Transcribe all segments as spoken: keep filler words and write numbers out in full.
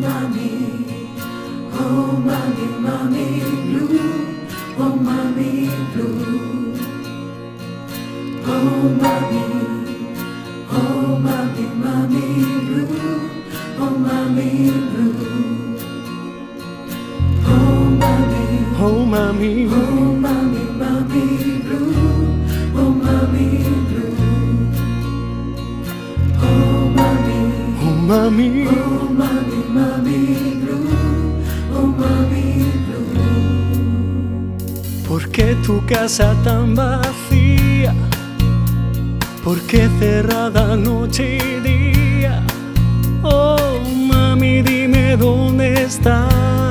mommy, oh mommy, mommy blue, oh mommy blue, oh mommy, oh mommy, mommy blue, oh mommy blue, oh mommy, oh mami, oh mommy, mommy blue, oh mommy blue, oh mommy, oh mami, oh mommy, mommy blue, oh mommy blue. ¿por qué tu casa tan vacía? ¿Por qué cerrada noche y día? Oh mami, dime dónde estás.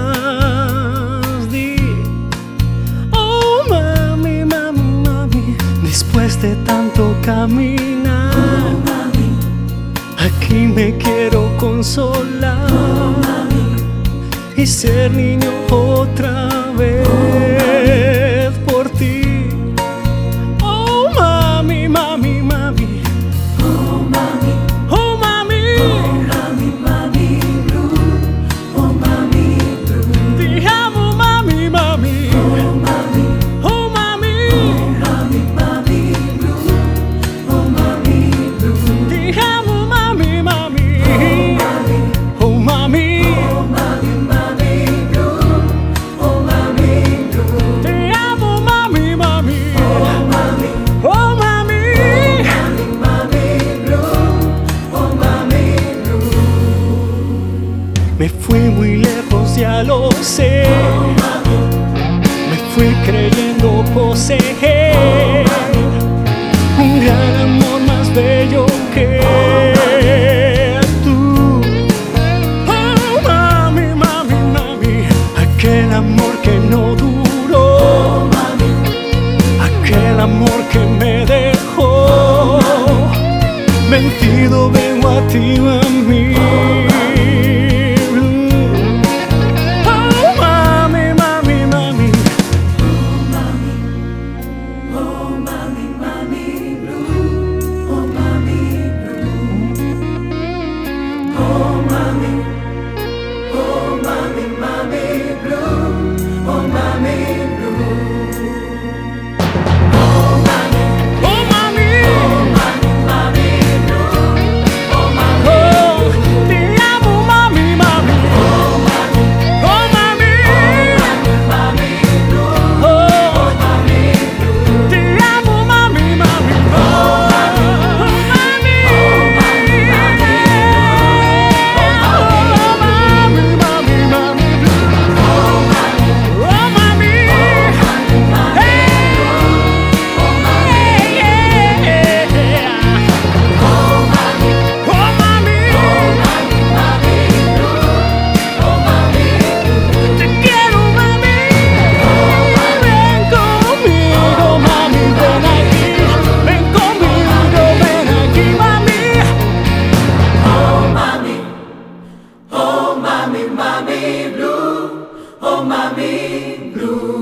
Di, oh mami, mami, mami, después de tanto caminar, Oh mami, aquí me quiero consolar, oh mami, y ser niño otra vez por ti. Oh mami, mami, mami, oh mami, oh mami, oh mami, mommy blue, oh mommy blue, te amo mami, mami, oh mami, oh mami, oh mommy, mommy blue, oh mommy blue, te amo mami, mami, oh mommy, oh mami, oh mommy, mommy blue, oh mommy blue, te amo mami, mami, oh mommy, oh mami. mommy, mommy blue, oh mommy blue, Me fui muy lejos, ya lo sé. Me fui creyendo poseer un gran amor más bello que tú. Oh mami, mami, mami, aquel amor que no duró, aquel amor que me dejó. Mentido vengo a ti, mami. Oh mami, mami, mami, oh mommy, mommy blue, oh mommy blue, oh mommy, oh mommy, mommy blue, oh mommy blue, oh mommy, oh mami, oh mommy, mommy blue, oh mommy, oh, te amo mami, mami, oh mommy, oh mami, mommy blue, oh, oh mommy blue, te amo mami, mami, oh mami, oh mami, mami, mami, oh mami, te quiero mami, ven conmigo mami, ven aquí, ven conmigo, ven aquí mami. oh mommy, oh mommy, mommy blue, oh mommy blue.